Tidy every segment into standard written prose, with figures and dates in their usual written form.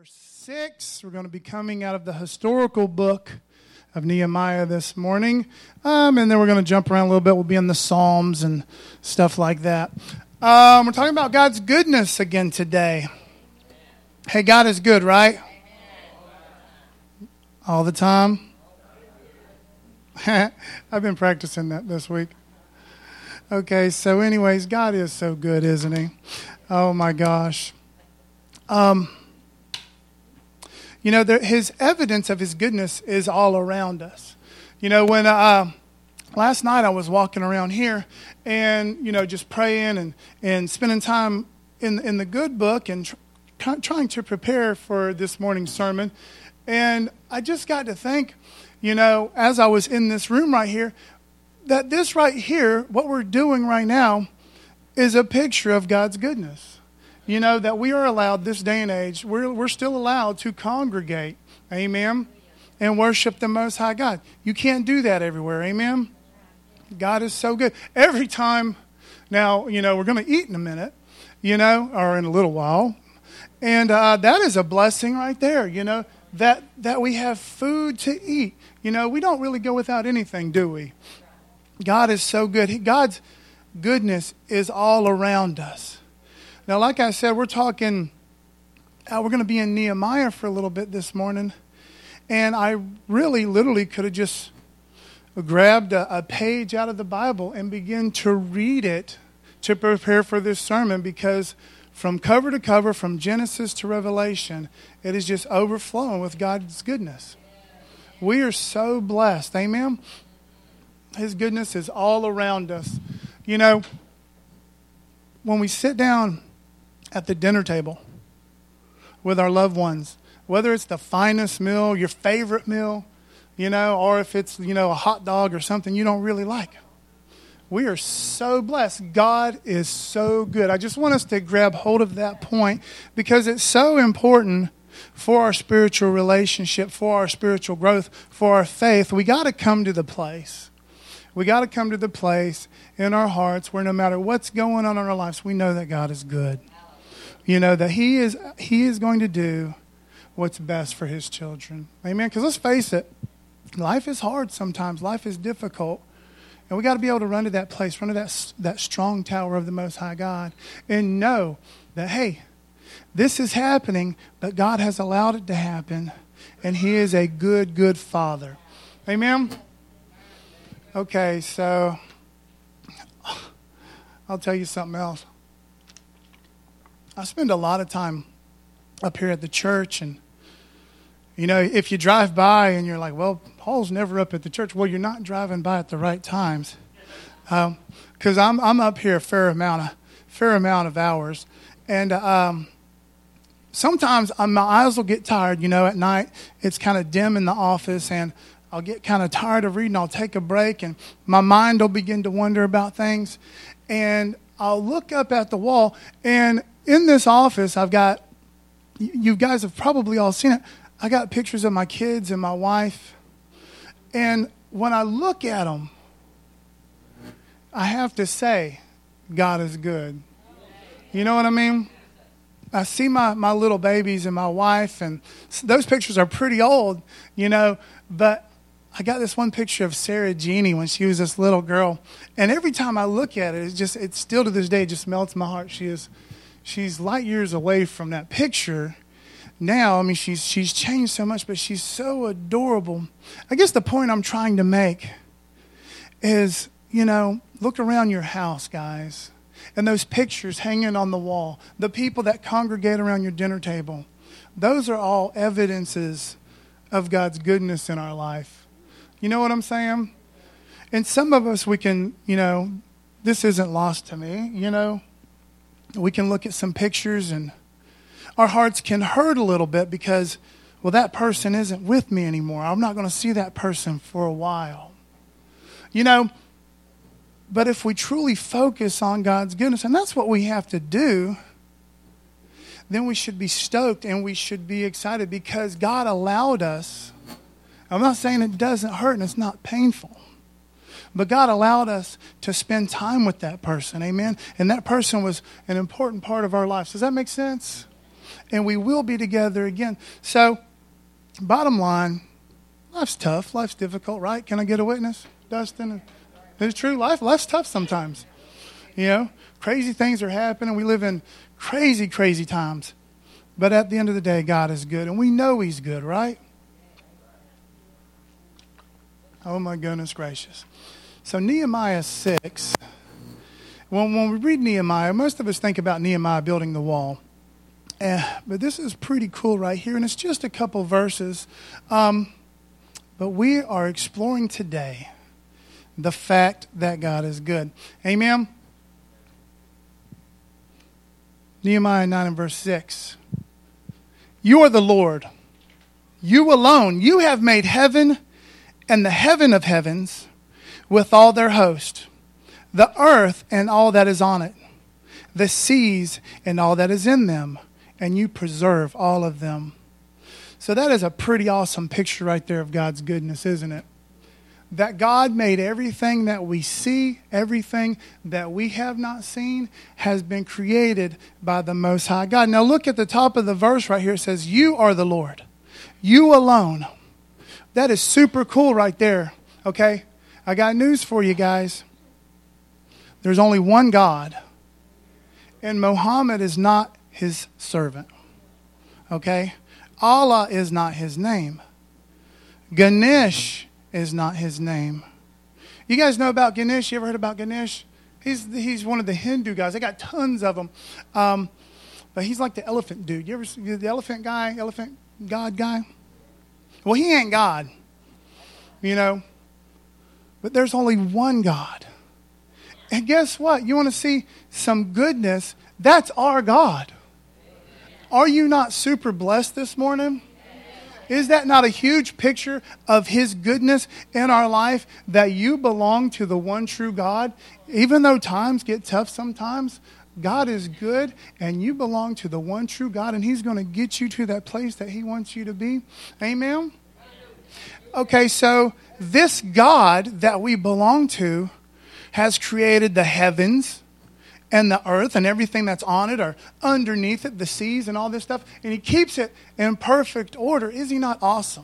verse 6. We're going to be coming out of the historical book of Nehemiah this morning. And then we're going to jump around a little bit. We'll be in the Psalms and stuff like that. We're talking about God's goodness again today. Hey, God is good, right? All the time? I've been practicing that this week. Okay, so anyways, God is so good, isn't he? Oh my gosh. His evidence of his goodness is all around us. When last night I was walking around here and, just praying and spending time in the good book and trying to prepare for this morning's sermon. And I just got to think, as I was in this room right here, that this right here, what we're doing right now, is a picture of God's goodness. That we are allowed this day and age, we're still allowed to congregate, amen, and worship the Most High God. You can't do that everywhere, amen. God is so good. Every time, now, we're going to eat in a minute, or in a little while, and that is a blessing right there, that we have food to eat. We don't really go without anything, do we? God is so good. God's goodness is all around us. Now, like I said, we're going to be in Nehemiah for a little bit this morning. And I really, literally could have just grabbed a page out of the Bible and begin to read it to prepare for this sermon, because from cover to cover, from Genesis to Revelation, it is just overflowing with God's goodness. We are so blessed. Amen? His goodness is all around us. When we sit down at the dinner table with our loved ones, whether it's the finest meal, your favorite meal, or if it's, a hot dog or something you don't really like. We are so blessed. God is so good. I just want us to grab hold of that point, because it's so important for our spiritual relationship, for our spiritual growth, for our faith. We got to come to the place. We got to come to the place in our hearts where no matter what's going on in our lives, we know that God is good. That He is going to do what's best for His children. Amen? Because let's face it, life is hard sometimes. Life is difficult. And we got to be able to run to that place, run to that strong tower of the Most High God, and know that, hey, this is happening, but God has allowed it to happen, and He is a good, good Father. Amen? Okay, so I'll tell you something else. I spend a lot of time up here at the church, and, if you drive by and you're like, well, Paul's never up at the church. Well, you're not driving by at the right times, because I'm up here a fair amount of hours, and sometimes my eyes will get tired. At night it's kind of dim in the office, and I'll get kind of tired of reading. I'll take a break, and my mind will begin to wonder about things, and I'll look up at the wall, and in this office, I've got, you guys have probably all seen it, I got pictures of my kids and my wife. And when I look at them, I have to say, God is good. You know what I mean? I see my little babies and my wife, and those pictures are pretty old, but I got this one picture of Sarah Jeannie when she was this little girl. And every time I look at it, it's still to this day, it just melts my heart. She's light years away from that picture now. She's changed so much, but she's so adorable. I guess the point I'm trying to make is, look around your house, guys, and those pictures hanging on the wall, the people that congregate around your dinner table, those are all evidences of God's goodness in our life. You know what I'm saying? And some of us, we can, this isn't lost to me, we can look at some pictures and our hearts can hurt a little bit because, well, that person isn't with me anymore. I'm not going to see that person for a while. But if we truly focus on God's goodness, and that's what we have to do, then we should be stoked and we should be excited, because God allowed us. I'm not saying it doesn't hurt and it's not painful, but God allowed us to spend time with that person, amen? And that person was an important part of our lives. Does that make sense? and we will be together again. So, bottom line, life's tough. Life's difficult, right? Can I get a witness, Dustin? It's true. Life's tough sometimes. You know, crazy things are happening. We live in crazy, crazy times. But at the end of the day, God is good, and we know He's good, right? Oh, my goodness gracious. So Nehemiah 6, when we read Nehemiah, most of us think about Nehemiah building the wall. But this is pretty cool right here, and it's just a couple verses. But we are exploring today the fact that God is good. Amen? Nehemiah 9 and verse 6. You are the Lord. You alone. You have made heaven and the heaven of heavens with all their host, the earth and all that is on it, the seas and all that is in them, and you preserve all of them. So that is a pretty awesome picture right there of God's goodness, isn't it? That God made everything that we see, everything that we have not seen, has been created by the Most High God. Now look at the top of the verse right here. It says, you are the Lord. You alone. That is super cool right there. Okay? I got news for you guys. There's only one God. And Muhammad is not his servant. Okay? Allah is not his name. Ganesh is not his name. You guys know about Ganesh? You ever heard about Ganesh? He's one of the Hindu guys. They got tons of them. But he's like the elephant dude. You ever see the elephant guy, elephant God guy? Well, he ain't God, you know. But there's only one God. And guess what? You want to see some goodness? That's our God. Are you not super blessed this morning? Is that not a huge picture of His goodness in our life, that you belong to the one true God? Even though times get tough sometimes, God is good and you belong to the one true God, and He's going to get you to that place that He wants you to be. Amen? Okay, so this God that we belong to has created the heavens and the earth and everything that's on it or underneath it, the seas and all this stuff. And He keeps it in perfect order. Is He not awesome?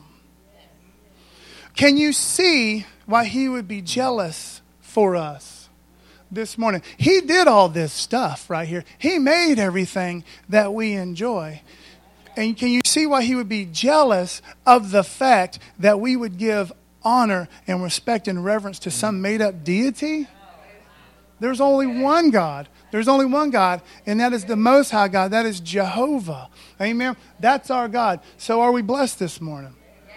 Can you see why He would be jealous for us this morning? He did all this stuff right here. He made everything that we enjoy. And can you see why He would be jealous of the fact that we would give honor and respect and reverence to some made-up deity? There's only one God. There's only one God, and that is the Most High God. That is Jehovah. Amen? That's our God. So are we blessed this morning?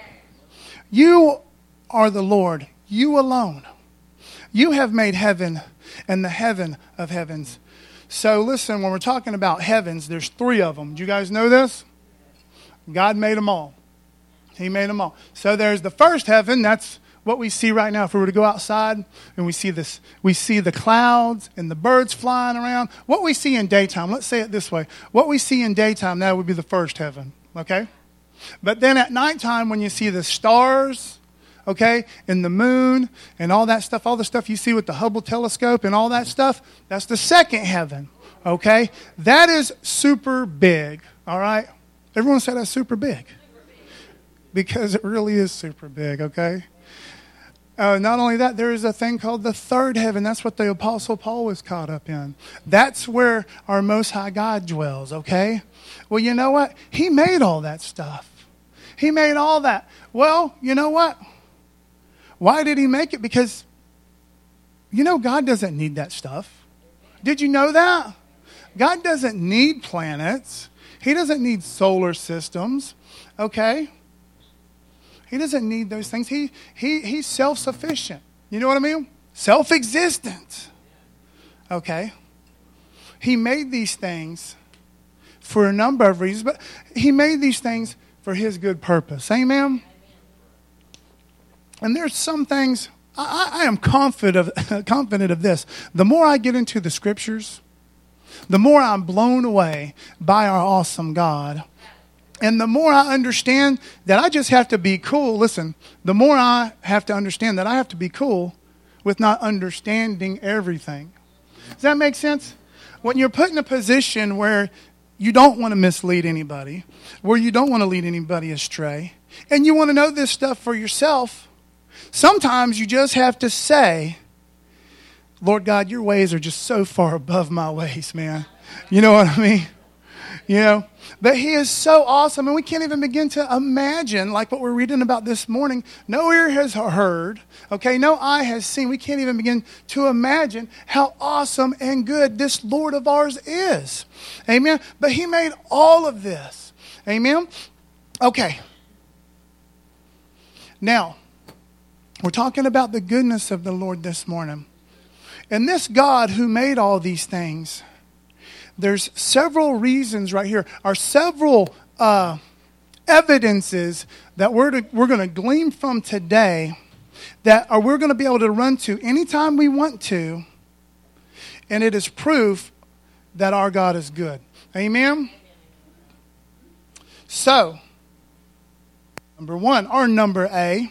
You are the Lord. You alone. You have made heaven and the heaven of heavens. So listen, when we're talking about heavens, there's 3 of them. Do you guys know this? God made them all. He made them all. So there's the first heaven. That's what we see right now. If we were to go outside and we see the clouds and the birds flying around. What we see in daytime, let's say it this way. What we see in daytime, that would be the first heaven. Okay? But then at nighttime, when you see the stars, okay, and the moon and all that stuff, all the stuff you see with the Hubble telescope and all that stuff, that's the second heaven. Okay? That is super big. All right? Everyone say that's super big. Because it really is super big, okay? Not only that, there is a thing called the third heaven. That's what the Apostle Paul was caught up in. That's where our Most High God dwells, okay? Well, you know what? He made all that stuff. He made all that. Well, you know what? Why did He make it? Because, you know, God doesn't need that stuff. Did you know that? God doesn't need planets. He doesn't need solar systems, okay? He doesn't need those things. He's self-sufficient. You know what I mean? Self-existent. Okay? He made these things for a number of reasons, but He made these things for His good purpose. Amen? And there's some things, I am confident of this. The more I get into the Scriptures, the more I'm blown away by our awesome God. And the more I understand that I just have to be cool, listen, the more I have to understand that I have to be cool with not understanding everything. Does that make sense? When you're put in a position where you don't want to mislead anybody, where you don't want to lead anybody astray, and you want to know this stuff for yourself, sometimes you just have to say, Lord God, your ways are just so far above my ways, man. You know what I mean? You know, but he is so awesome, and we can't even begin to imagine, like what we're reading about this morning. No ear has heard, okay, no eye has seen. We can't even begin to imagine how awesome and good this Lord of ours is. Amen. But he made all of this. Amen. Okay. Now, we're talking about the goodness of the Lord this morning. And this God who made all these things, there's several reasons right here, are several evidences that we're going to glean from today that we're going to be able to run to anytime we want to, and it is proof that our God is good. Amen? So, number one, or number A,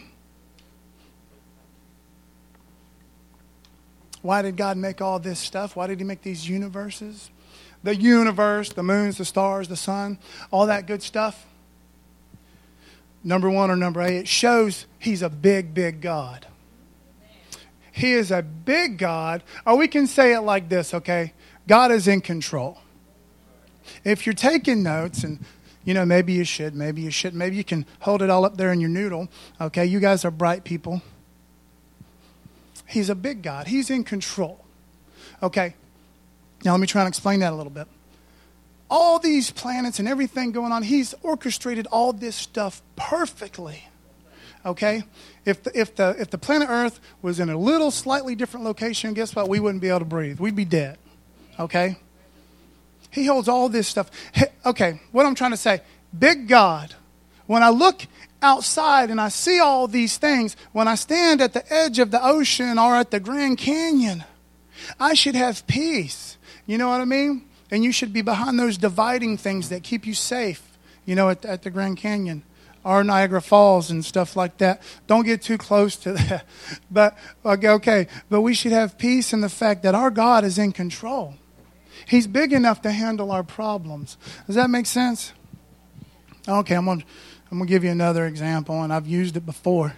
why did God make all this stuff? Why did he make these universes? The universe, the moons, the stars, the sun, all that good stuff. Number one or number A, it shows he's a big, big God. He is a big God. Or we can say it like this, okay? God is in control. If you're taking notes, and you know, maybe you should, maybe you shouldn't, maybe you can hold it all up there in your noodle. Okay, you guys are bright people. He's a big God. He's in control. Okay. Now, let me try and explain that a little bit. All these planets and everything going on, he's orchestrated all this stuff perfectly. Okay? If the planet Earth was in a little slightly different location, guess what? We wouldn't be able to breathe. We'd be dead. Okay? He holds all this stuff. Okay, what I'm trying to say, big God. When I look outside and I see all these things, when I stand at the edge of the ocean or at the Grand Canyon, I should have peace. You know what I mean? And you should be behind those dividing things that keep you safe, you know, at the Grand Canyon or Niagara Falls and stuff like that. Don't get too close to that. But, okay, but we should have peace in the fact that our God is in control. He's big enough to handle our problems. Does that make sense? Okay, I'm going to give you another example, and I've used it before.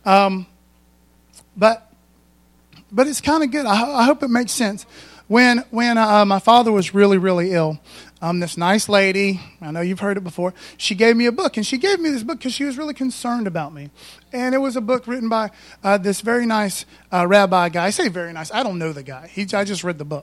But it's kind of good. I hope it makes sense. When my father was really, really ill, this nice lady, I know you've heard it before, she gave me a book. And she gave me this book because she was really concerned about me. And it was a book written by this very nice rabbi guy. I say very nice. I don't know the guy. I just read the book.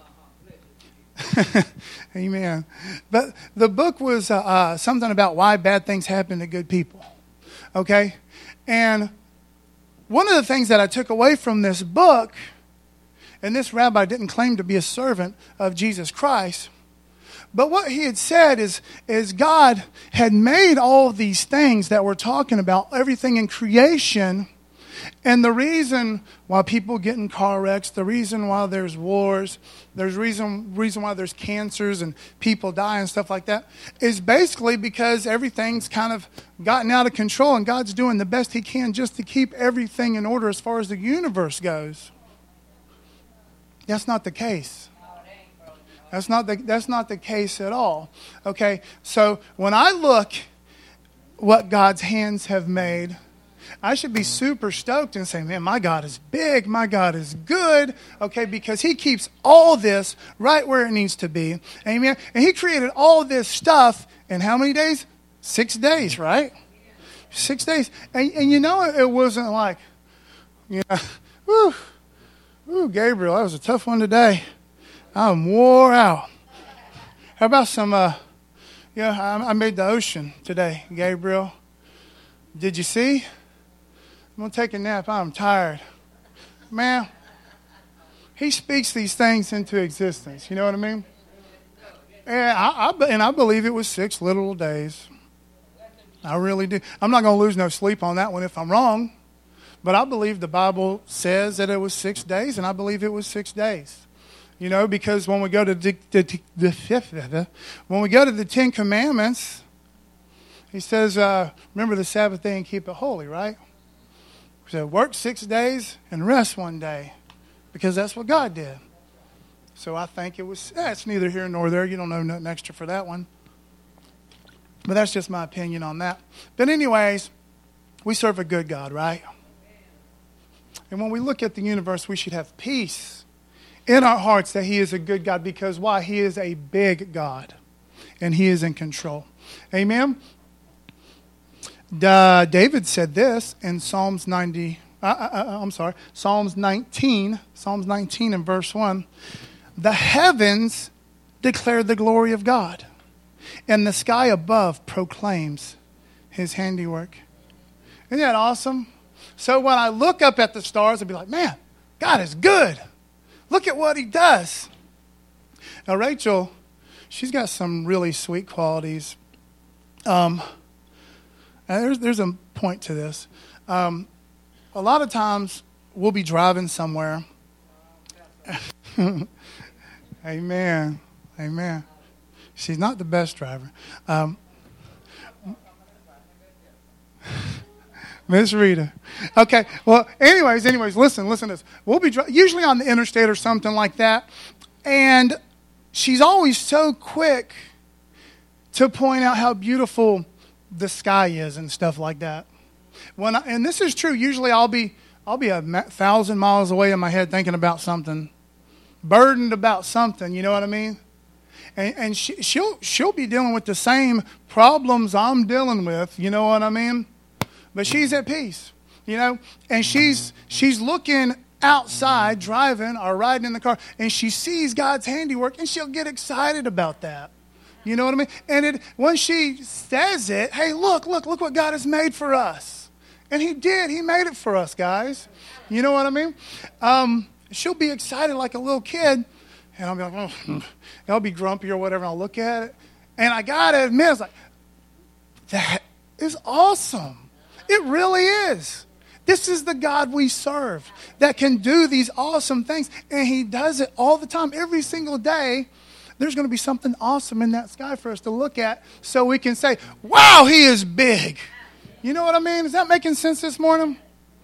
Amen. But the book was something about why bad things happen to good people. Okay? And one of the things that I took away from this book, and this rabbi didn't claim to be a servant of Jesus Christ, but what he had said is God had made all these things that we're talking about, everything in creation, and the reason why people get in car wrecks, the reason why there's wars, there's reason why there's cancers and people die and stuff like that, is basically because everything's kind of gotten out of control, and God's doing the best he can just to keep everything in order as far as the universe goes. That's not the case. That's not the case at all. Okay, so when I look what God's hands have made, I should be super stoked and say, man, my God is big, my God is good, okay, because he keeps all this right where it needs to be. Amen. And he created all this stuff in how many days? 6 days, right? 6 days. And you know, it wasn't like, you know, Ooh, Gabriel, that was a tough one today. I'm wore out. How about some, I made the ocean today, Gabriel. Did you see? I'm going to take a nap. I'm tired. Man, he speaks these things into existence. You know what I mean? And I believe it was 6 literal days. I really do. I'm not going to lose no sleep on that one if I'm wrong. But I believe the Bible says that it was 6 days, and I believe it was 6 days. You know, because when we go to the 10 Commandments, he says, remember the Sabbath day and keep it holy, right? So work 6 days and rest one day, because that's what God did. So I think it's neither here nor there. You don't know nothing extra for that one. But that's just my opinion on that. But anyways, we serve a good God, right? And when we look at the universe, we should have peace in our hearts that he is a good God. Because why? He is a big God. And he is in control. Amen? David said this in Psalms 19. Psalms 19 and verse 1. The heavens declare the glory of God, and the sky above proclaims his handiwork. Isn't that awesome? So when I look up at the stars, I'll be like, man, God is good. Look at what he does. Now, Rachel, she's got some really sweet qualities. There's a point to this. A lot of times we'll be driving somewhere. Amen. Amen. She's not the best driver. Miss Rita. Okay. Well, anyways, listen to this. We'll be usually on the interstate or something like that. And she's always so quick to point out how beautiful the sky is and stuff like that. And this is true. Usually I'll be 1,000 miles away in my head thinking about something, burdened about something. You know what I mean? And she'll be dealing with the same problems I'm dealing with. You know what I mean? But she's at peace, you know, and she's looking outside, driving or riding in the car, and she sees God's handiwork, and she'll get excited about that. You know what I mean? And when she says it, hey, look what God has made for us. And he did. He made it for us, guys. You know what I mean? She'll be excited like a little kid, and I'll be like, oh, I'll be grumpy or whatever, and I'll look at it. And I got to admit, it's like, that is awesome. It really is. This is the God we serve that can do these awesome things. And he does it all the time. Every single day, there's going to be something awesome in that sky for us to look at so we can say, wow, he is big. You know what I mean? Is that making sense this morning?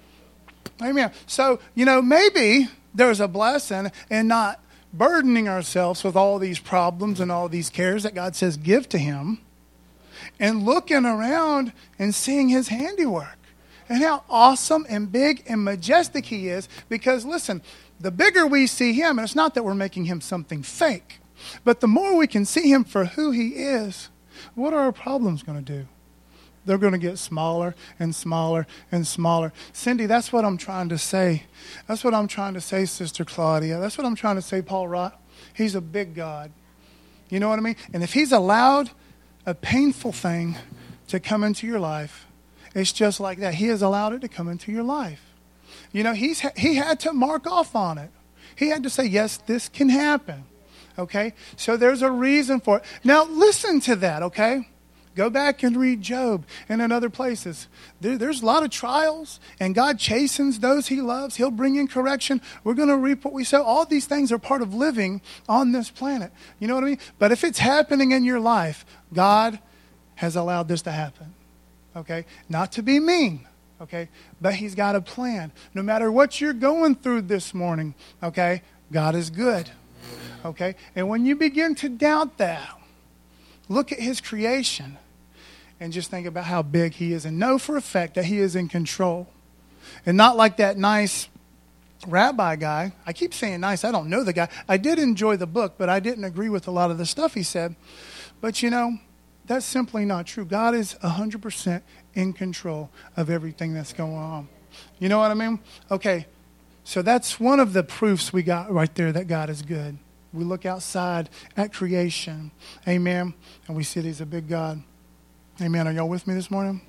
Amen. So, maybe there's a blessing in not burdening ourselves with all these problems and all these cares that God says give to him. And looking around and seeing his handiwork and how awesome and big and majestic he is. Because listen, the bigger we see him, and it's not that we're making him something fake, but the more we can see him for who he is, what are our problems going to do? They're going to get smaller and smaller and smaller. Cindy, that's what I'm trying to say. That's what I'm trying to say, Sister Claudia. That's what I'm trying to say, Paul Rott. He's a big God. You know what I mean? And if he's allowed a painful thing to come into your life, it's just like that. He has allowed it to come into your life. He had to mark off on it. He had to say, yes, this can happen. Okay? So there's a reason for it. Now listen to that, okay? Go back and read Job and in other places. There's a lot of trials, and God chastens those he loves. He'll bring in correction. We're going to reap what we sow. All these things are part of living on this planet. You know what I mean? But if it's happening in your life, God has allowed this to happen. Okay? Not to be mean. Okay? But he's got a plan. No matter what you're going through this morning, okay, God is good. Okay? And when you begin to doubt that, look at his creation and just think about how big he is and know for a fact that he is in control. And not like that nice rabbi guy. I keep saying nice. I don't know the guy. I did enjoy the book, but I didn't agree with a lot of the stuff he said. But that's simply not true. God is 100% in control of everything that's going on. You know what I mean? Okay, so that's one of the proofs we got right there that God is good. We look outside at creation. Amen. And we see that he's a big God. Amen. Are y'all with me this morning?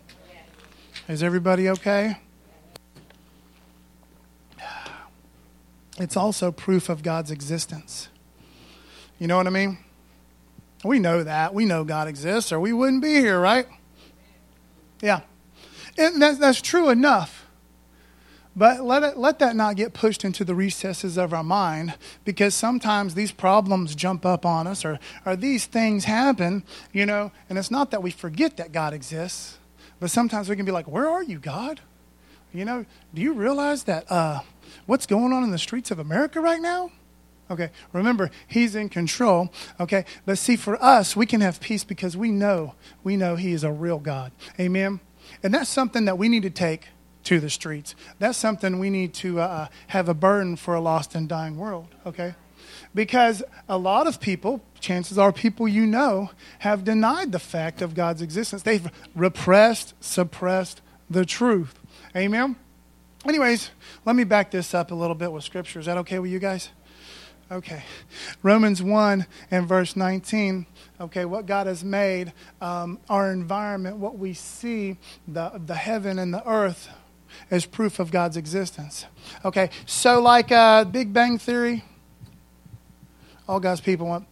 Is everybody okay? It's also proof of God's existence. You know what I mean? We know that. We know God exists or we wouldn't be here, right? Yeah. And that's true enough. But let that not get pushed into the recesses of our mind, because sometimes these problems jump up on us or these things happen, and it's not that we forget that God exists, but sometimes we can be like, where are you, God? Do you realize that what's going on in the streets of America right now? Okay, remember, he's in control. Okay, but see, for us, we can have peace because we know he is a real God. Amen? And that's something that we need to take to the streets. That's something we need to have a burden for a lost and dying world. Okay? Because a lot of people, chances are people you know, have denied the fact of God's existence. They've repressed, suppressed the truth. Amen? Anyways, let me back this up a little bit with Scripture. Is that okay with you guys? Okay. Romans 1 and verse 19. Okay, what God has made, our environment, what we see, the heaven and the earth, is proof of God's existence. Okay, so like Big Bang Theory, all God's people went,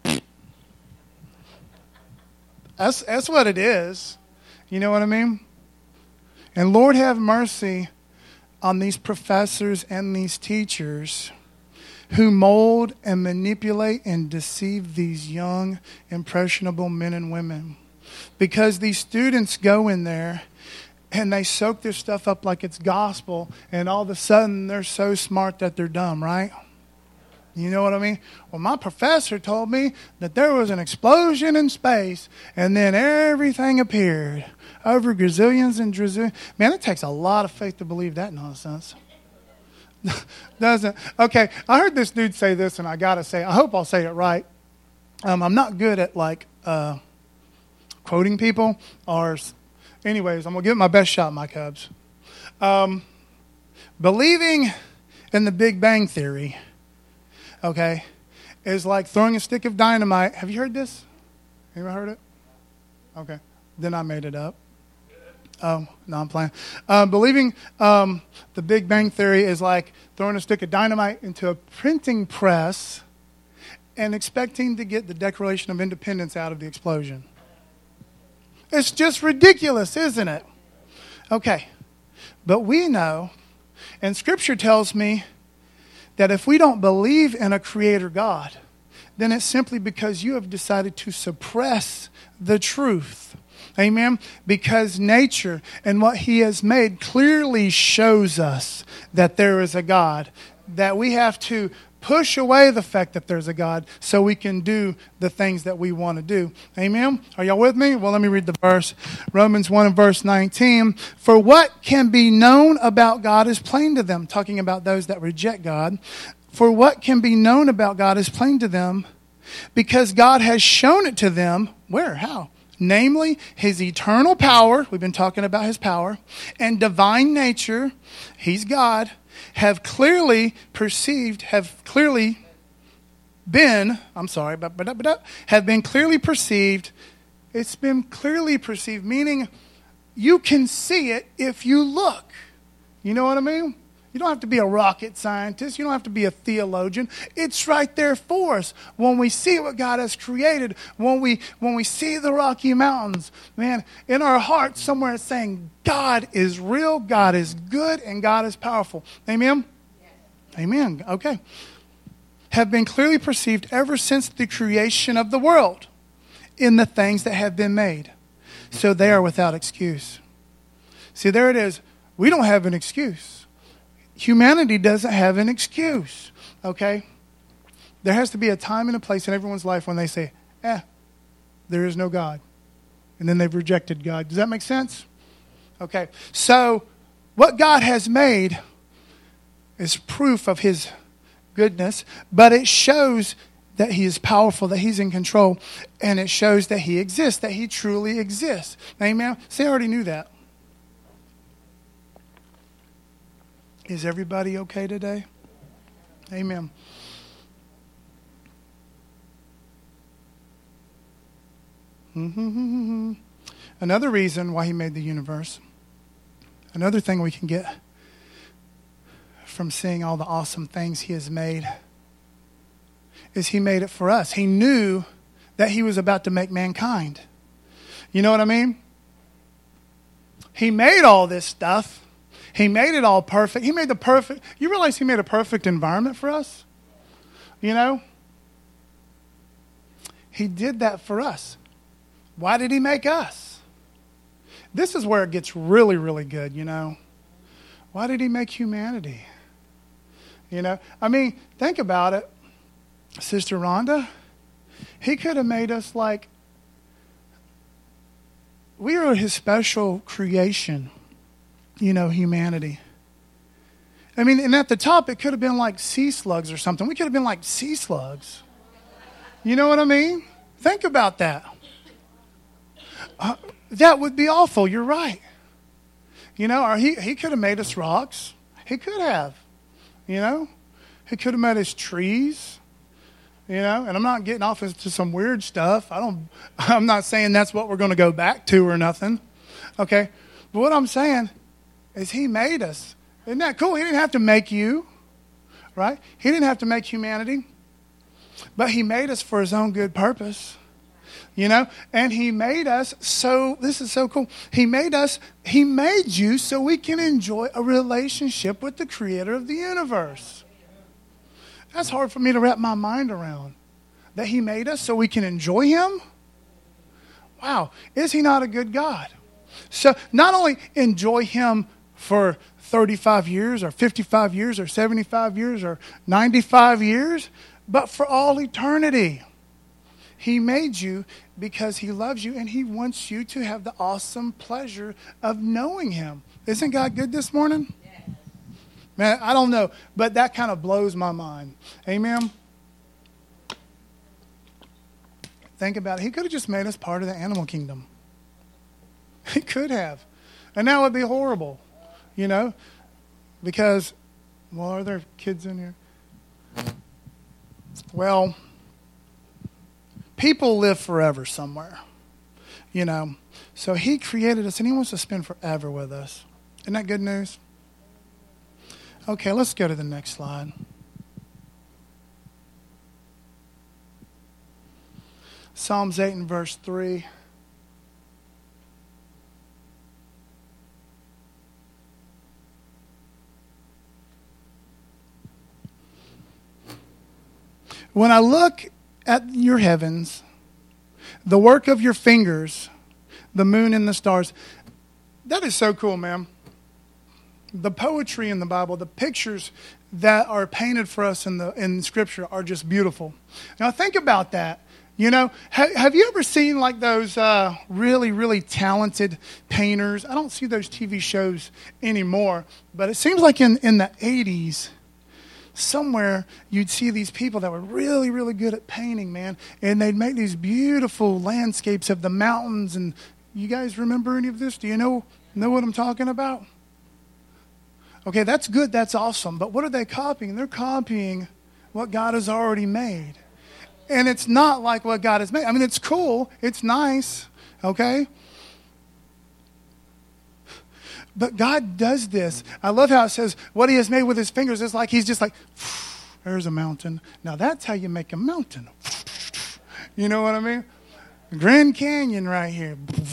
that's what it is. You know what I mean? And Lord have mercy on these professors and these teachers who mold and manipulate and deceive these young, impressionable men and women. Because these students go in there and they soak this stuff up like it's gospel, and all of a sudden they're so smart that they're dumb, right? You know what I mean? Well, my professor told me that there was an explosion in space, and then everything appeared over gazillions and gazillions. Man, it takes a lot of faith to believe that nonsense. Doesn't. Okay, I heard this dude say this, and I got to say, I hope I'll say it right. I'm not good at, quoting people. Anyways, I'm going to give it my best shot, my Cubs. Believing in the Big Bang Theory, okay, is like throwing a stick of dynamite. Have you heard this? Have you ever heard it? Okay. Then I made it up. Oh, no, I'm playing. Believing the Big Bang Theory is like throwing a stick of dynamite into a printing press and expecting to get the Declaration of Independence out of the explosion. It's just ridiculous, isn't it? Okay. But we know, and Scripture tells me, that if we don't believe in a creator God, then it's simply because you have decided to suppress the truth. Amen? Because nature and what he has made clearly shows us that there is a God, that we have to push away the fact that there's a God so we can do the things that we want to do. Amen? Are y'all with me? Well, let me read the verse. Romans 1 and verse 19. For what can be known about God is plain to them. Talking about those that reject God. For what can be known about God is plain to them because God has shown it to them. Where? How? Namely, his eternal power. We've been talking about his power. And divine nature. He's God. Have clearly perceived, have clearly been, have been clearly perceived. It's been clearly perceived, meaning you can see it if you look. You know what I mean? You don't have to be a rocket scientist. You don't have to be a theologian. It's right there for us. When we see what God has created, when we see the Rocky Mountains, man, in our hearts somewhere it's saying, God is real, God is good, and God is powerful. Amen? Yes. Amen. Okay. Have been clearly perceived ever since the creation of the world in the things that have been made. So they are without excuse. See, there it is. We don't have an excuse. Humanity doesn't have an excuse, okay? There has to be a time and a place in everyone's life when they say, there is no God. And then they've rejected God. Does that make sense? Okay, so what God has made is proof of his goodness, but it shows that he is powerful, that he's in control, and it shows that he exists, that he truly exists. Amen? See, I already knew that. Is everybody okay today? Amen. Another reason why he made the universe, another thing we can get from seeing all the awesome things he has made, is he made it for us. He knew that he was about to make mankind. You know what I mean? He made all this stuff. He made it all perfect. He made the perfect, you realize he made a perfect environment for us? You know? He did that for us. Why did he make us? This is where it gets really, really good, you know? Why did he make humanity? You know? I mean, think about it. Sister Rhonda, he could have made us like we are his special creation, humanity. I mean, and at the top, it could have been like sea slugs or something. We could have been like sea slugs. You know what I mean? Think about that. That would be awful. You're right. Or he could have made us rocks. He could have. He could have made us trees. And I'm not getting off into some weird stuff. I'm not saying that's what we're going to go back to or nothing. Okay? But what I'm saying is he made us. Isn't that cool? He didn't have to make you, right? He didn't have to make humanity. But he made us for his own good purpose. And he made us so, this is so cool. He made you so we can enjoy a relationship with the creator of the universe. That's hard for me to wrap my mind around. That he made us so we can enjoy him? Wow, is he not a good God? So not only enjoy him for 35 years or 55 years or 75 years or 95 years, but for all eternity. He made you because he loves you and he wants you to have the awesome pleasure of knowing him. Isn't God good this morning? Yes. Man, I don't know, but that kind of blows my mind. Amen? Think about it. He could have just made us part of the animal kingdom. He could have. And that would be horrible, because, are there kids in here? Well, people live forever somewhere, So he created us and he wants to spend forever with us. Isn't that good news? Okay, let's go to the next slide. Psalms 8 and verse 3. When I look at your heavens, the work of your fingers, the moon and the stars. That is so cool, man. The poetry in the Bible, the pictures that are painted for us in Scripture are just beautiful. Now think about that. Have you ever seen like those really, really talented painters? I don't see those TV shows anymore, but it seems like in the 80s, somewhere you'd see these people that were really, really good at painting, man. And they'd make these beautiful landscapes of the mountains. And you guys remember any of this? Do you know what I'm talking about? Okay, that's good. That's awesome. But what are they copying? They're copying what God has already made. And it's not like what God has made. I mean, it's cool. It's nice. Okay? But God does this. I love how it says what he has made with his fingers is like he's just like, there's a mountain. Now that's how you make a mountain. You know what I mean? Grand Canyon right here.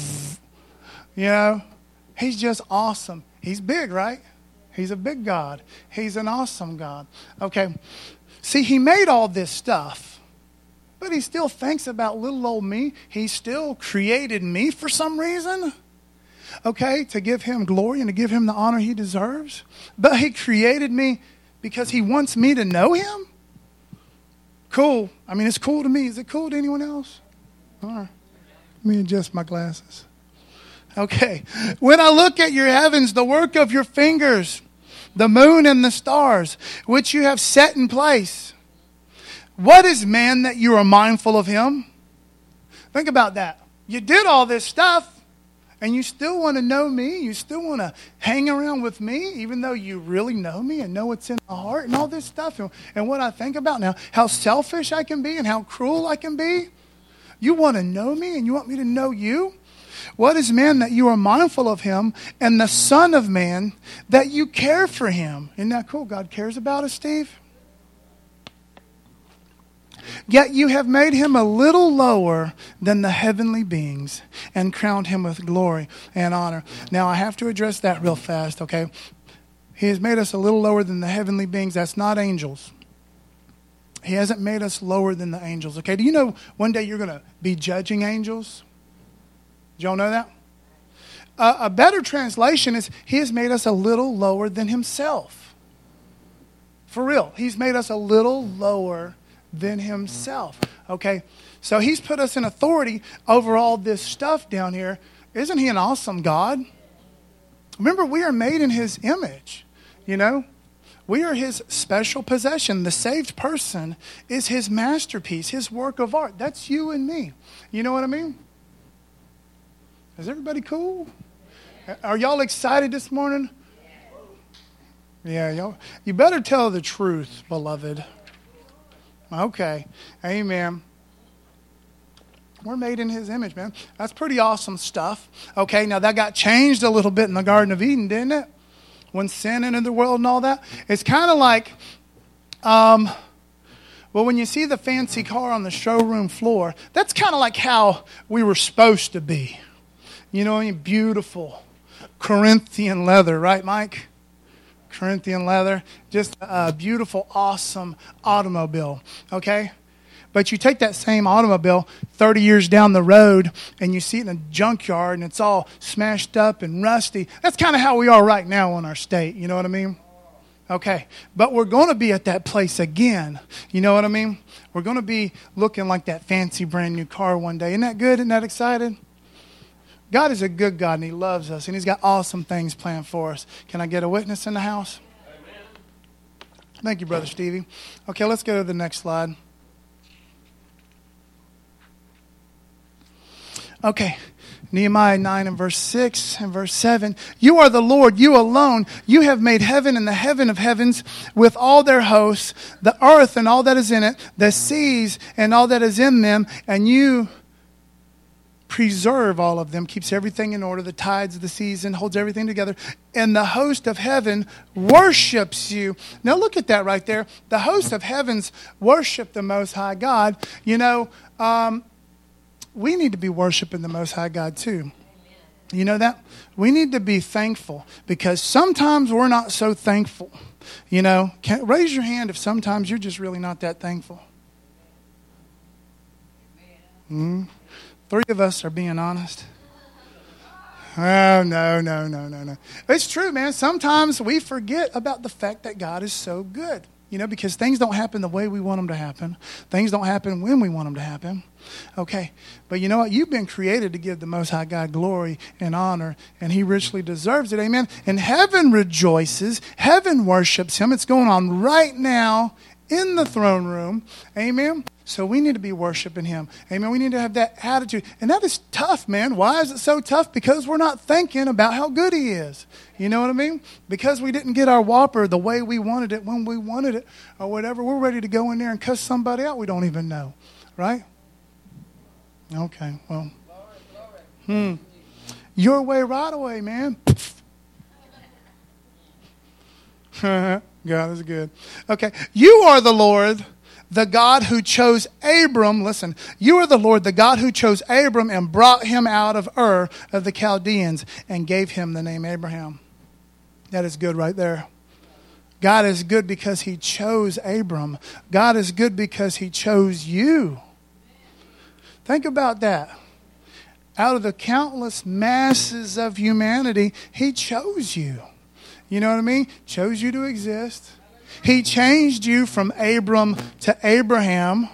He's just awesome. He's big, right? He's a big God. He's an awesome God. Okay. See, he made all this stuff, but he still thinks about little old me. He still created me for some reason. Okay, to give him glory and to give him the honor he deserves. But he created me because he wants me to know him. Cool. I mean, it's cool to me. Is it cool to anyone else? All right. Let me adjust my glasses. Okay. When I look at your heavens, the work of your fingers, the moon and the stars, which you have set in place. What is man that you are mindful of him? Think about that. You did all this stuff. And you still want to know me? You still want to hang around with me, even though you really know me and know what's in my heart and all this stuff and what I think about now, how selfish I can be and how cruel I can be? You want to know me and you want me to know you? What is man that you are mindful of him, and the Son of Man that you care for him? Isn't that cool? God cares about us, Steve? Yet you have made him a little lower than the heavenly beings and crowned him with glory and honor. Now, I have to address that real fast, okay? He has made us a little lower than the heavenly beings. That's not angels. He hasn't made us lower than the angels, okay? Do you know one day you're going to be judging angels? Did y'all know that? A better translation is he has made us a little lower than himself. For real. He's made us a little lower than himself. Okay, so he's put us in authority over all this stuff down here. Isn't he an awesome God? Remember, we are made in his image, you know. We are his special possession. The saved person is his masterpiece, his work of art. That's you and me. You know what I mean? Is everybody cool? Are y'all excited this morning? Yeah, y'all. You better tell the truth, beloved. Okay. Amen. We're made in his image, man. That's pretty awesome stuff. Okay, now that got changed a little bit in the Garden of Eden, didn't it? When sin entered the world and all that. It's kind of like, well, when you see the fancy car on the showroom floor, that's kind of like how we were supposed to be. You know, beautiful Corinthian leather, right, Mike? Corinthian leather. Just a beautiful, awesome automobile, okay? But you take that same automobile 30 years down the road and you see it in a junkyard and it's all smashed up and rusty. That's kind of how we are right now in our state. You know what I mean? Okay. But we're going to be at that place again. You know what I mean? We're going to be looking like that fancy brand new car one day. Isn't that good? Isn't that excited? God is a good God and he loves us and he's got awesome things planned for us. Can I get a witness in the house? Amen. Thank you, Brother Stevie. Okay, let's go to the next slide. Okay, Nehemiah 9 and verse 6 and verse 7. You are the Lord, you alone. You have made heaven and the heaven of heavens with all their hosts, the earth and all that is in it, the seas and all that is in them, and you preserve all of them, keeps everything in order, the tides of the seas, and holds everything together. And the host of heaven worships you. Now look at that right there. The host of heavens worship the Most High God. You know, we need to be worshiping the Most High God too. You know that? We need to be thankful because sometimes we're not so thankful. You know, raise your hand if sometimes you're just really not that thankful. Mm-hmm. 3 of us are being honest. Oh, no. It's true, man. Sometimes we forget about the fact that God is so good. You know, because things don't happen the way we want them to happen. Things don't happen when we want them to happen. Okay. But you know what? You've been created to give the Most High God glory and honor, and he richly deserves it. Amen. And heaven rejoices. Heaven worships him. It's going on right now in the throne room. Amen. So we need to be worshiping him. Amen. We need to have that attitude. And that is tough, man. Why is it so tough? Because we're not thinking about how good he is. You know what I mean? Because we didn't get our Whopper the way we wanted it, when we wanted it, or whatever. We're ready to go in there and cuss somebody out we don't even know. Right? Okay, well. Your way, right away, man. God is good. Okay. You are the Lord, the God who chose Abram. Listen, you are the Lord, the God who chose Abram and brought him out of Ur of the Chaldeans and gave him the name Abraham. That is good right there. God is good because he chose Abram. God is good because he chose you. Think about that. Out of the countless masses of humanity, he chose you. You know what I mean? Chose you to exist. He changed you from Abram to Abraham.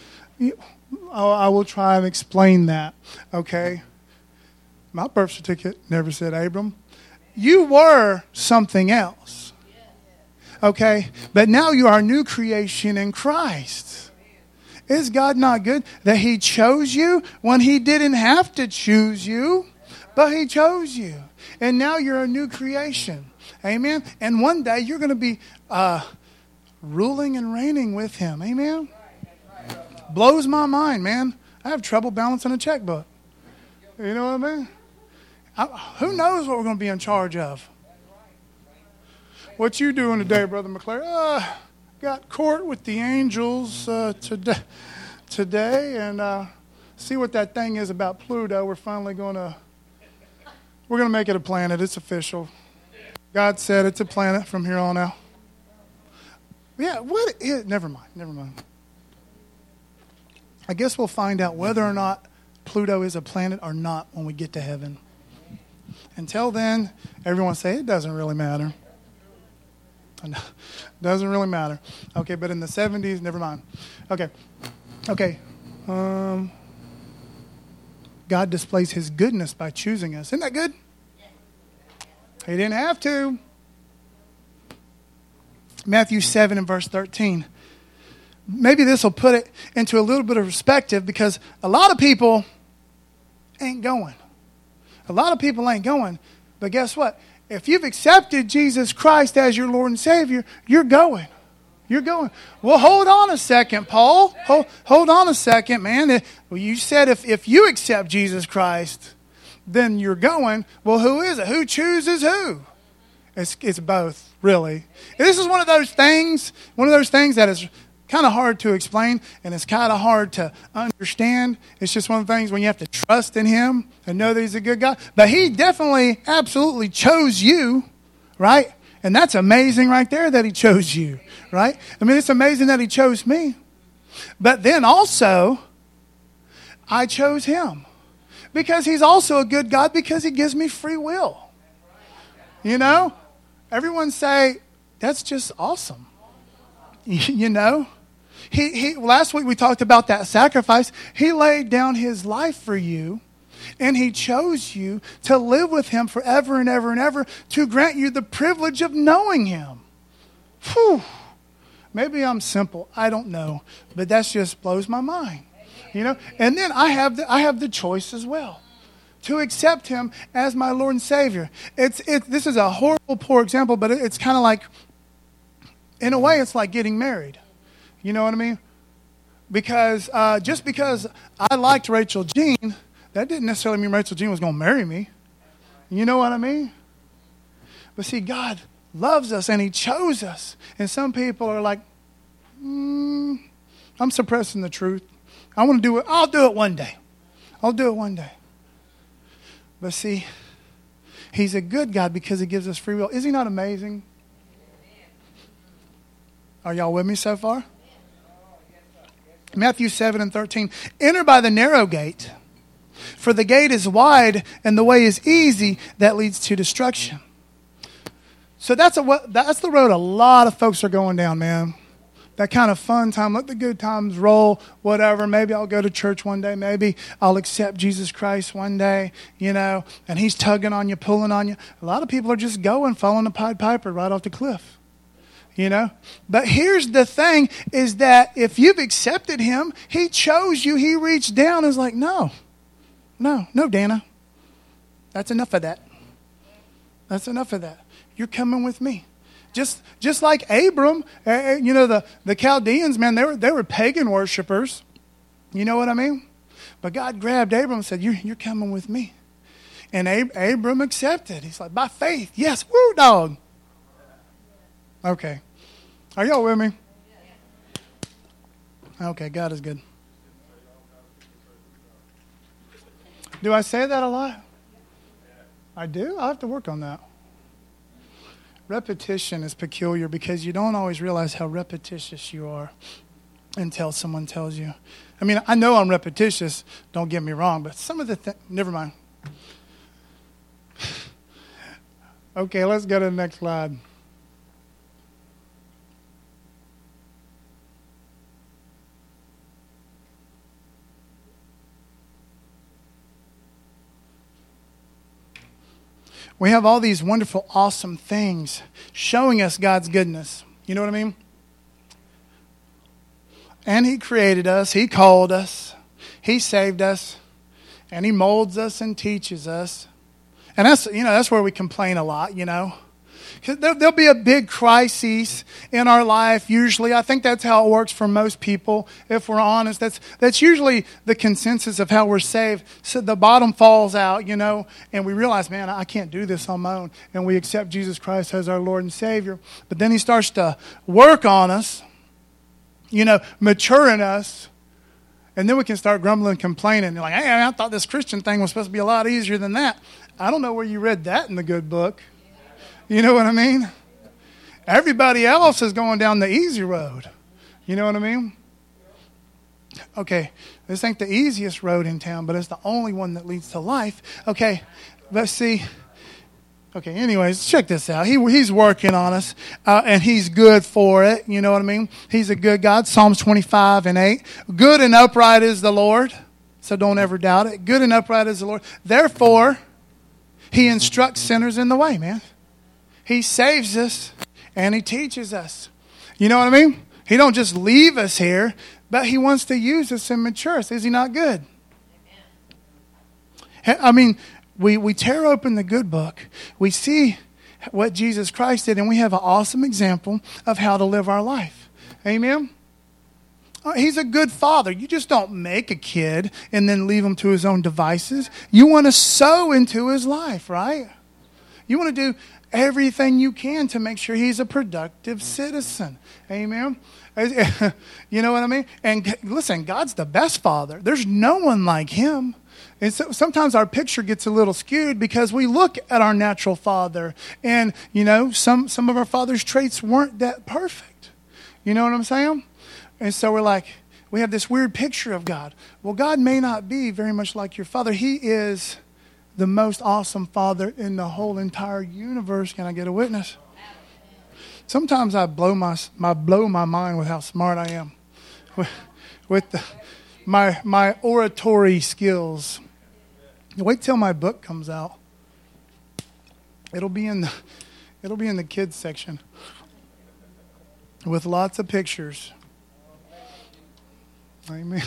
I will try and explain that. Okay? My birth certificate never said Abram. You were something else. Okay? But now you are a new creation in Christ. Is God not good that he chose you when he didn't have to choose you, but he chose you? And now you're a new creation. Amen? And one day you're going to be ruling and reigning with him. Amen? Blows my mind, man. I have trouble balancing a checkbook. You know what I mean? Who knows what we're going to be in charge of? What you doing today, Brother McClary? Got court with the angels today, and see what that thing is about Pluto. We're going to make it a planet. It's official. God said it's a planet from here on out. Yeah, never mind. I guess we'll find out whether or not Pluto is a planet or not when we get to heaven. Until then, everyone say it doesn't really matter. laughing. Doesn't really matter. Okay, but in the 70s, never mind. Okay. God displays his goodness by choosing us. Isn't that good? He didn't have to. Matthew 7 and verse 13. Maybe this will put it into a little bit of perspective, because a lot of people ain't going. But guess what? If you've accepted Jesus Christ as your Lord and Savior, you're going. Well, hold on a second, Paul. Hold on a second, man. Well, you said if you accept Jesus Christ, then you're going. Well, who is it? Who chooses who? It's both, really. And this is one of those things that is kind of hard to explain, and it's kind of hard to understand. It's just one of the things when you have to trust in him and know that he's a good God. But he definitely, absolutely chose you, right? And that's amazing right there that he chose you, right? I mean, it's amazing that he chose me. But then also, I chose him. Because he's also a good God, because he gives me free will. You know? Everyone say, that's just awesome. You know? He last week we talked about that sacrifice. He laid down his life for you, and he chose you to live with him forever and ever and ever, to grant you the privilege of knowing him. Whew. Maybe I'm simple. I don't know. But that just blows my mind. You know? And then I have the choice as well to accept him as my Lord and Savior. This is a horrible, poor example, but it's kind of like, in a way, it's like getting married. You know what I mean? Because just because I liked Rachel Jean, that didn't necessarily mean Rachel Jean was going to marry me. You know what I mean? But see, God loves us and he chose us. And some people are like, I'm suppressing the truth. I want to do it. I'll do it one day. But see, he's a good God because he gives us free will. Is he not amazing? Are y'all with me so far? Matthew 7 and 13. Enter by the narrow gate, for the gate is wide and the way is easy that leads to destruction. So that's the road a lot of folks are going down, man. That kind of fun time, let the good times roll, whatever. Maybe I'll go to church one day. Maybe I'll accept Jesus Christ one day, you know, and he's tugging on you, pulling on you. A lot of people are just following the Pied Piper right off the cliff, you know. But here's the thing, is that if you've accepted him, he chose you, he reached down and was like, no, Dana, that's enough of that. You're coming with me. Just like Abram, you know, the Chaldeans, man, they were pagan worshipers. You know what I mean? But God grabbed Abram and said, you're coming with me. And Abram accepted. He's like, by faith, yes, woo, dog. Okay. Are y'all with me? Okay, God is good. Do I say that a lot? I do? I'll have to work on that. Repetition is peculiar because you don't always realize how repetitious you are until someone tells you. I mean, I know I'm repetitious, don't get me wrong, but some of the never mind. Okay, let's go to the next slide. We have all these wonderful, awesome things showing us God's goodness. You know what I mean? And he created us. He called us. He saved us. And he molds us and teaches us. And that's where we complain a lot, you know. There'll be a big crisis in our life, usually. I think that's how it works for most people, if we're honest. That's usually the consensus of how we're saved. So the bottom falls out, you know, and we realize, man, I can't do this on my own. And we accept Jesus Christ as our Lord and Savior. But then he starts to work on us, you know, maturing us. And then we can start grumbling and complaining. You're like, hey, I thought this Christian thing was supposed to be a lot easier than that. I don't know where you read that in the good book. You know what I mean? Everybody else is going down the easy road. You know what I mean? Okay, this ain't the easiest road in town, but it's the only one that leads to life. Okay, let's see. Okay, anyways, check this out. He's working on us, and he's good for it. You know what I mean? He's a good God. Psalms 25:8. Good and upright is the Lord, so don't ever doubt it. Good and upright is the Lord. Therefore, he instructs sinners in the way, man. He saves us, and he teaches us. You know what I mean? He don't just leave us here, but he wants to use us and mature us. Is he not good? I mean, we tear open the good book. We see what Jesus Christ did, and we have an awesome example of how to live our life. Amen? He's a good father. You just don't make a kid and then leave him to his own devices. You want to sow into his life, right? You want to do everything you can to make sure he's a productive citizen. Amen? You know what I mean? And listen, God's the best father. There's no one like him. And so sometimes our picture gets a little skewed because we look at our natural father and, you know, some of our father's traits weren't that perfect. You know what I'm saying? And so we're like, we have this weird picture of God. Well, God may not be very much like your father. He is the most awesome father in the whole entire universe. Can I get a witness? Sometimes I blow my mind with how smart I am with my oratory skills. Wait till my book comes out. It'll be in the kids section with lots of pictures. Amen.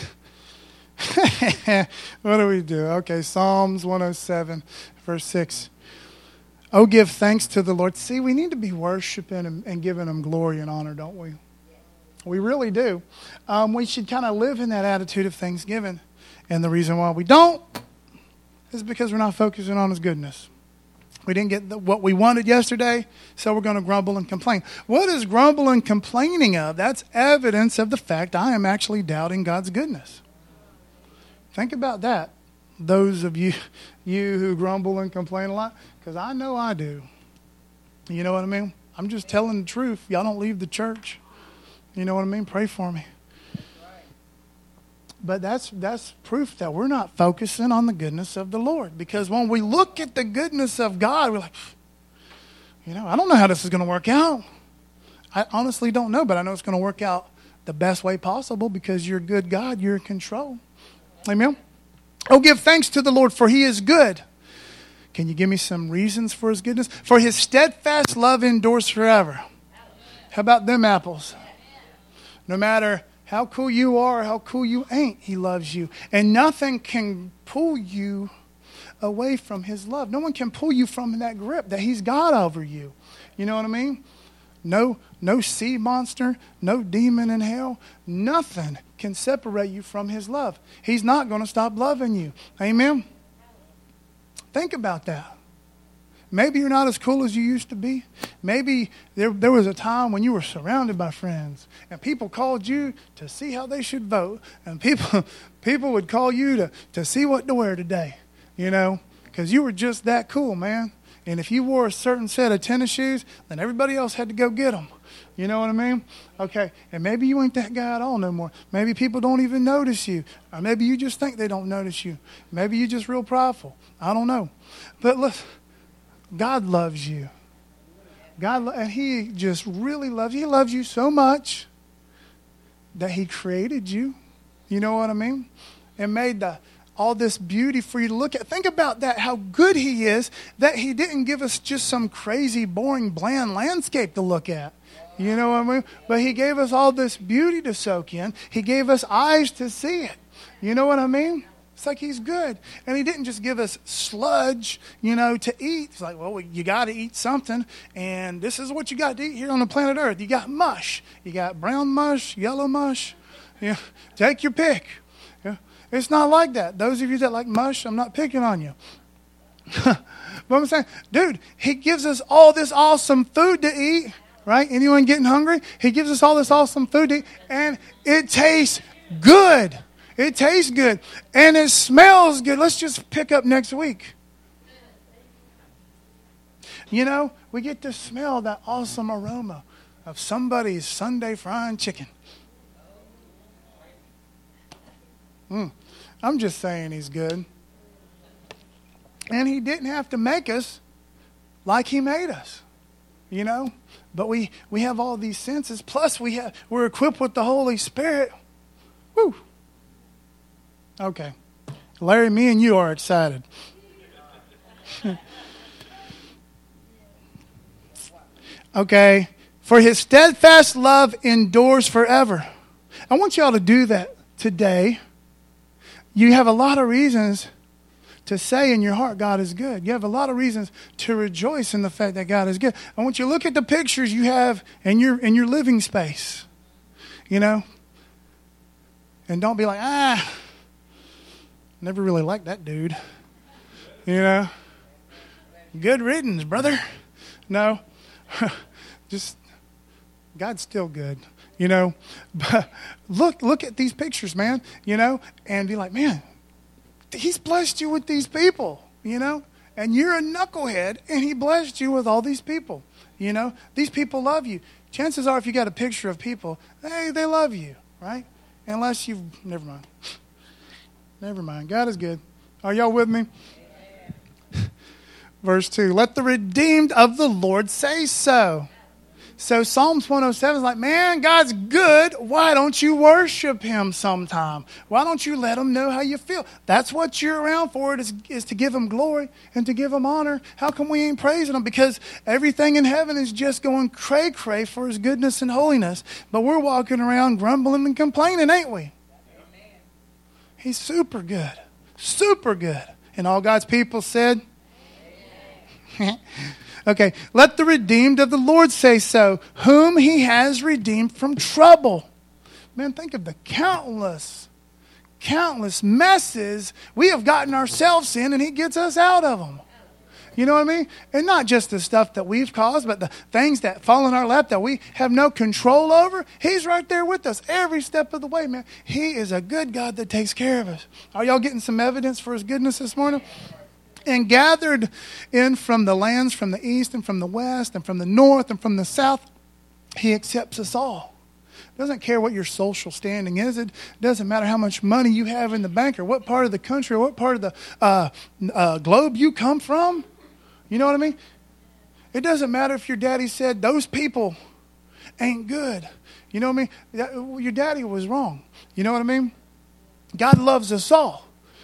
What do we do? Okay, Psalms 107, verse 6. Oh, give thanks to the Lord. See, we need to be worshiping and giving him glory and honor, don't we? We really do. We should kind of live in that attitude of thanksgiving. And the reason why we don't is because we're not focusing on his goodness. We didn't get what we wanted yesterday, so we're going to grumble and complain. What is grumble and complaining of? That's evidence of the fact I am actually doubting God's goodness. Think about that, those of you who grumble and complain a lot, because I know I do. You know what I mean? I'm just telling the truth. Y'all don't leave the church. You know what I mean? Pray for me. But that's proof that we're not focusing on the goodness of the Lord. Because when we look at the goodness of God, we're like, you know, I don't know how this is going to work out. I honestly don't know, but I know it's going to work out the best way possible because you're a good God. You're in control. Amen? Oh, give thanks to the Lord, for he is good. Can you give me some reasons for his goodness? For his steadfast love endures forever. How about them apples? No matter how cool you are, how cool you ain't, he loves you. And nothing can pull you away from his love. No one can pull you from that grip that he's got over you. You know what I mean? No sea monster, no demon in hell. Nothing can separate you from his love. He's not going to stop loving you. Amen? Think about that. Maybe you're not as cool as you used to be. Maybe there was a time when you were surrounded by friends and people called you to see how they should vote. And people would call you to see what to wear today, you know, because you were just that cool, man. And if you wore a certain set of tennis shoes, then everybody else had to go get them. You know what I mean? Okay, and maybe you ain't that guy at all no more. Maybe people don't even notice you. Or maybe you just think they don't notice you. Maybe you're just real prideful. I don't know. But listen. God loves you. And he just really loves you. He loves you so much that he created you. You know what I mean? And made all this beauty for you to look at. Think about that, how good he is, that he didn't give us just some crazy, boring, bland landscape to look at. You know what I mean? But he gave us all this beauty to soak in. He gave us eyes to see it. You know what I mean? It's like he's good. And he didn't just give us sludge, you know, to eat. It's like, well, you got to eat something. And this is what you got to eat here on the planet Earth. You got mush. You got brown mush, yellow mush. Yeah, take your pick. Yeah. It's not like that. Those of you that like mush, I'm not picking on you. But I'm saying, dude, he gives us all this awesome food to eat. Right? Anyone getting hungry? He gives us all this awesome food to eat. And it tastes good. It tastes good. And it smells good. Let's just pick up next week. You know, we get to smell that awesome aroma of somebody's Sunday fried chicken. I'm just saying he's good. And he didn't have to make us like He made us, you know. But we have all these senses. Plus, we're equipped with the Holy Spirit. Woo. Okay. Larry, me and you are excited. Okay. For His steadfast love endures forever. I want y'all to do that today. You have a lot of reasons to say in your heart, God is good. You have a lot of reasons to rejoice in the fact that God is good. I want you to look at the pictures you have in your living space. You know? And don't be like, never really liked that dude. You know? Good riddance, brother. No. Just, God's still good. You know? But look at these pictures, man. You know? And be like, man, He's blessed you with these people, you know, and you're a knucklehead, and He blessed you with all these people, you know. These people love you. Chances are, if you got a picture of people, hey, they love you, right? Unless never mind. Never mind. God is good. Are y'all with me? Verse 2, let the redeemed of the Lord say so. So Psalms 107 is like, man, God's good. Why don't you worship Him sometime? Why don't you let Him know how you feel? That's what you're around for, is to give Him glory and to give Him honor. How come we ain't praising Him? Because everything in heaven is just going cray-cray for His goodness and holiness. But we're walking around grumbling and complaining, ain't we? Amen. He's super good. Super good. And all God's people said, okay, let the redeemed of the Lord say so, whom He has redeemed from trouble. Man, think of the countless messes we have gotten ourselves in, and He gets us out of them. You know what I mean? And not just the stuff that we've caused, but the things that fall in our lap that we have no control over. He's right there with us every step of the way, man. He is a good God that takes care of us. Are y'all getting some evidence for His goodness this morning? And gathered in from the lands from the east and from the west and from the north and from the south, He accepts us all. Doesn't care what your social standing is. It doesn't matter how much money you have in the bank or what part of the country or what part of the globe you come from. You know what I mean? It doesn't matter if your daddy said those people ain't good. You know what I mean? Your daddy was wrong. You know what I mean? God loves us all.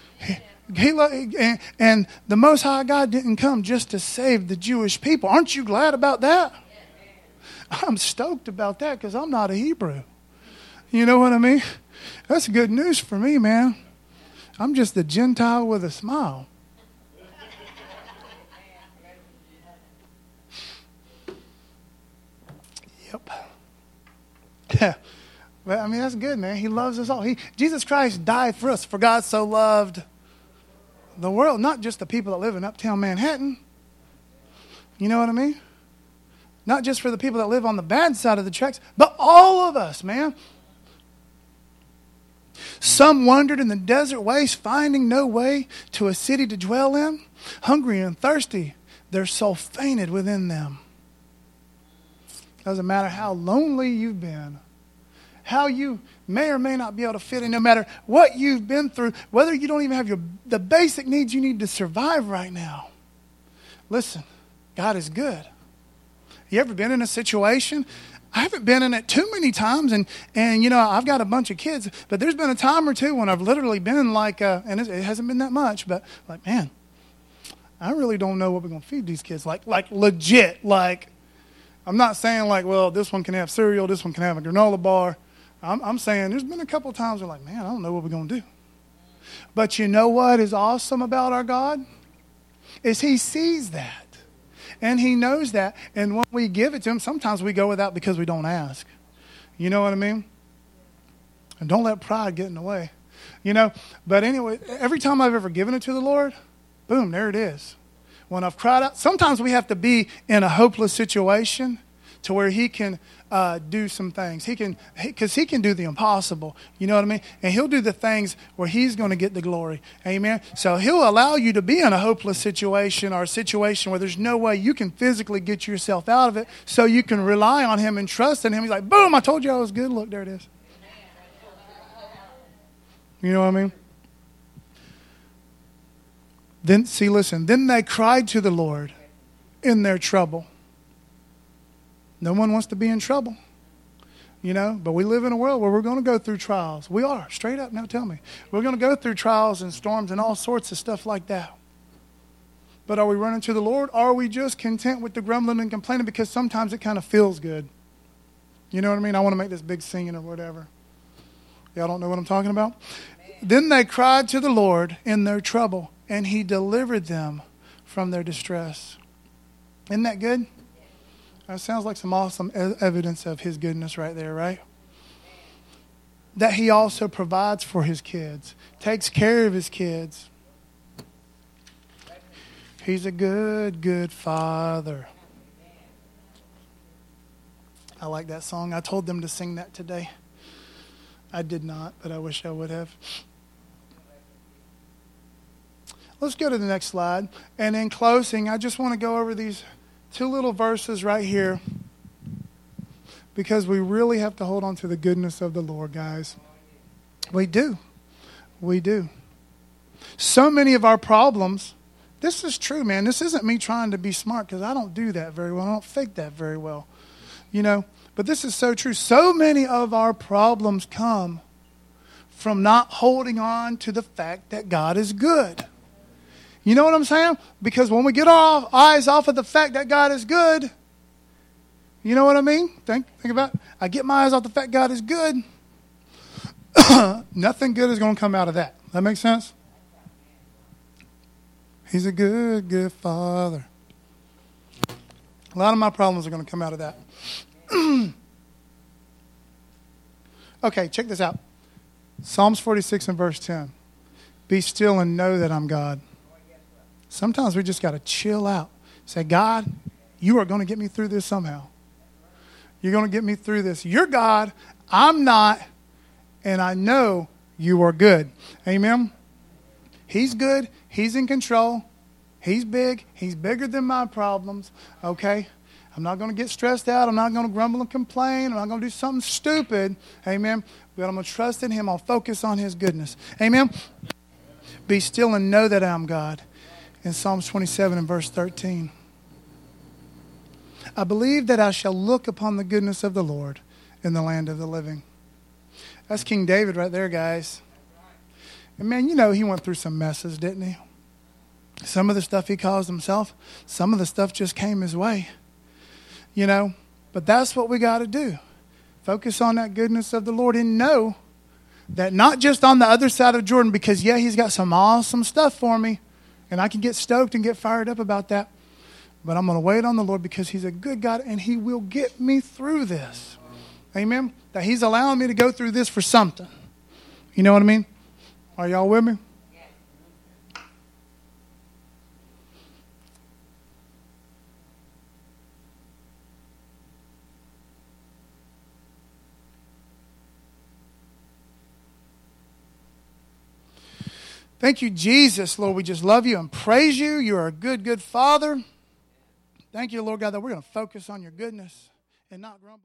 And the Most High God didn't come just to save the Jewish people. Aren't you glad about that? I'm stoked about that because I'm not a Hebrew. You know what I mean? That's good news for me, man. I'm just a Gentile with a smile. Yep. Yeah. But I mean, that's good, man. He loves us all. Jesus Christ died for us. For God so loved the world, not just the people that live in uptown Manhattan. You know what I mean? Not just for the people that live on the bad side of the tracks, but all of us, man. Some wandered in the desert waste, finding no way to a city to dwell in. Hungry and thirsty, their soul fainted within them. Doesn't matter how lonely you've been, how you may or may not be able to fit in, no matter what you've been through, whether you don't even have the basic needs you need to survive right now. Listen, God is good. You ever been in a situation? I haven't been in it too many times, and you know, I've got a bunch of kids, but there's been a time or two when I've literally been like, and it hasn't been that much, but like, man, I really don't know what we're going to feed these kids. Like legit, like, I'm not saying like, well, this one can have cereal, this one can have a granola bar. I'm saying there's been a couple of times where like, man, I don't know what we're going to do. But you know what is awesome about our God? Is He sees that. And He knows that. And when we give it to Him, sometimes we go without because we don't ask. You know what I mean? And don't let pride get in the way. You know? But anyway, every time I've ever given it to the Lord, boom, there it is. When I've cried out, sometimes we have to be in a hopeless situation to where He can do some things. Because he can do the impossible. You know what I mean? And He'll do the things where He's going to get the glory. Amen? So He'll allow you to be in a hopeless situation or a situation where there's no way you can physically get yourself out of it, so you can rely on Him and trust in Him. He's like, boom, I told you I was good. Look, there it is. You know what I mean? Then they cried to the Lord, in their trouble. No one wants to be in trouble. But we live in a world where we're going to go through trials. We are, straight up, now tell me. We're going to go through trials and storms and all sorts of stuff like that. But are we running to the Lord? Or are we just content with the grumbling and complaining because sometimes it kind of feels good? You know what I mean? I want to make this big singing or whatever. Y'all don't know what I'm talking about? Then they cried to the Lord in their trouble, and he delivered them from their distress. Isn't that good? That sounds like some awesome evidence of his goodness right there, right? That he also provides for his kids, takes care of his kids. He's a good, good father. I like that song. I told them to sing that today. I did not, but I wish I would have. Let's go to the next slide. And in closing, I just want to go over these 2 little verses right here, because we really have to hold on to the goodness of the Lord, guys. We do. We do. So many of our problems, this is true, man. This isn't me trying to be smart, because I don't do that very well. I don't fake that very well. But this is so true. So many of our problems come from not holding on to the fact that God is good. You know what I'm saying? Because when we get our eyes off of the fact that God is good, you know what I mean? Think about it. I get my eyes off the fact God is good. Nothing good is going to come out of that. That makes sense? He's a good, good father. A lot of my problems are going to come out of that. Okay, check this out. Psalms 46 and verse 10. Be still and know that I'm God. Sometimes we just got to chill out. Say, God, you are going to get me through this somehow. You're going to get me through this. You're God. I'm not. And I know you are good. Amen? He's good. He's in control. He's big. He's bigger than my problems. Okay? I'm not going to get stressed out. I'm not going to grumble and complain. I'm not going to do something stupid. Amen? But I'm going to trust in him. I'll focus on his goodness. Amen? Be still and know that I'm God. In Psalms 27 and verse 13. I believe that I shall look upon the goodness of the Lord in the land of the living. That's King David right there, guys. And man, he went through some messes, didn't he? Some of the stuff he caused himself, some of the stuff just came his way. But that's what we got to do. Focus on that goodness of the Lord and know that not just on the other side of Jordan, because he's got some awesome stuff for me. And I can get stoked and get fired up about that. But I'm going to wait on the Lord because he's a good God and he will get me through this. Amen? That he's allowing me to go through this for something. You know what I mean? Are y'all with me? Thank you, Jesus, Lord. We just love you and praise you. You are a good, good Father. Thank you, Lord God, that we're going to focus on your goodness and not grumble.